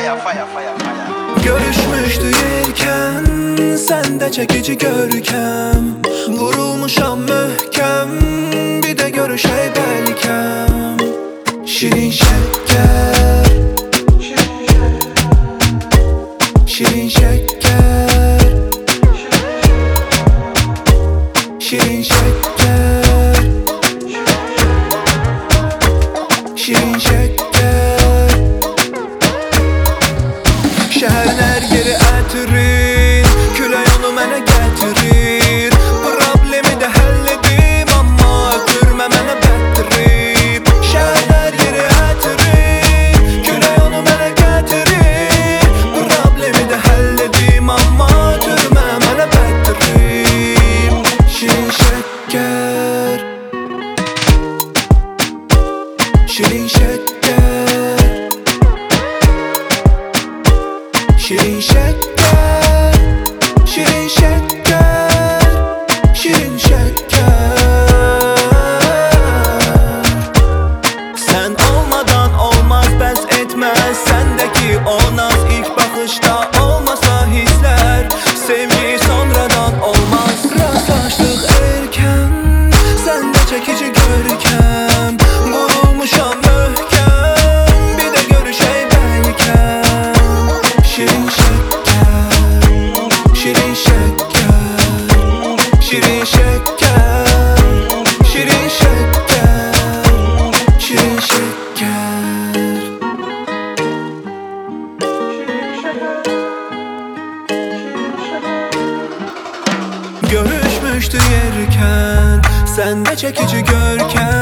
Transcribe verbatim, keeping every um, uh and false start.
fire, fire, fire, fire. Görüşmüştü yerken sende çekici görkem. Vurulmuşam möhkem, bir de görüşey belkem. Şirin şeker, şirin şeker, şirin şeker, şirin şeker. Şehirler yeri ətirir, külək onu mənə gətirir. Problemi də həll edim, amma ötürmə mənə bəttirib. Şehirler yeri ətirir, külək onu mənə gətirir. Problemi də həll edim, amma ötürmə mənə bəttirib. Şirin şeker, şirin şeker, şirin şeker, şirin şeker, şirin şeker. Sen olmadan olmaz, bəs etmez sendeki o naz. İlk bakışta olmasa hisler, sevgi sonradan olmaz. Rastlaştık erken, sende çekici görkem. Vurulmuşam möhkem, bir de görüşey belkem. Şirin şeker, şirin şeker, şirin şeker, şirin şeker, şirin şeker. Görüşmüştü yerken sende çekici görkem.